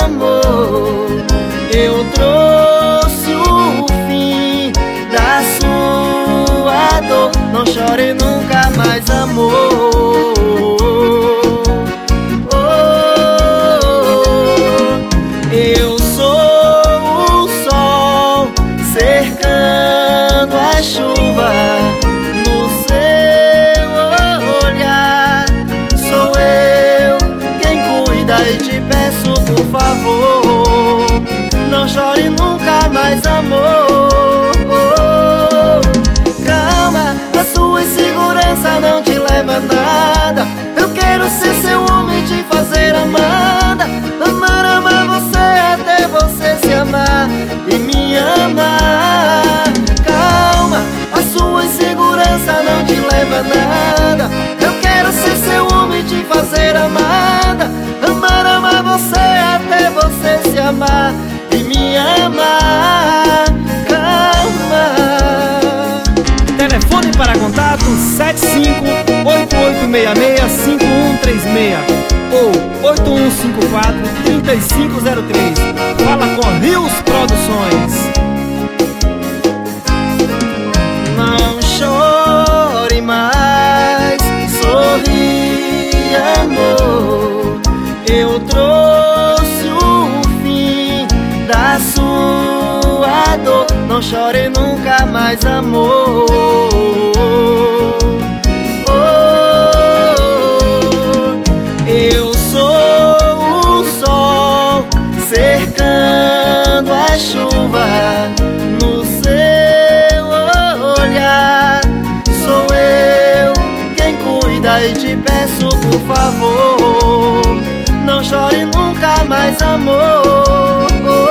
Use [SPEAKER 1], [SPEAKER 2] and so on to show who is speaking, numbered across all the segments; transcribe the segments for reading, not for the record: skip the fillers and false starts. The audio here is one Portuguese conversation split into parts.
[SPEAKER 1] amor. Eu trouxe o fim da sua dor. Não chore nunca mais, amor. Eu sou o sol cercando a chuva. No seu olhar sou eu quem cuida e te peço, por favor, não chore nunca mais, amor. Calma, a sua insegurança não te leva a nada. Eu quero ser seu homem, te fazer amada. Amar, amar você até você se amar e me amar. Calma, a sua insegurança não te leva a nada. Eu quero ser seu homem, te fazer amada. Amar, amar você até você se amar e me amar. Calma.
[SPEAKER 2] Telefone para contato 7588665136 ou 8154-3503. Fala com Rios Produções.
[SPEAKER 1] Não chore mais, sorri, amor. Eu trouxe o fim da sua dor. Não chore nunca mais, amor. Eu sou o sol cercando a chuva. No seu olhar sou eu quem cuida e te peço, por favor, não chore nunca mais, amor.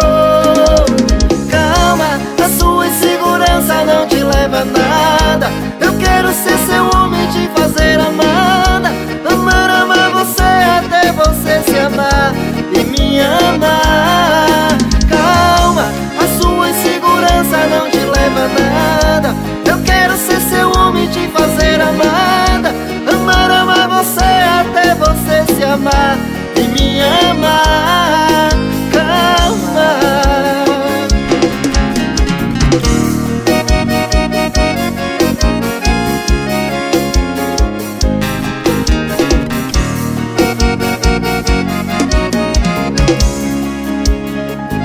[SPEAKER 1] Calma, a sua insegurança não te leva a nada. Eu quero ser seu homem, te fazer amada. Amar, amar você até você se amar e me amar. Calma, a sua insegurança não te leva a nada. Eu quero ser seu homem, te fazer amada. Amar, amar você até você se amar e me amar.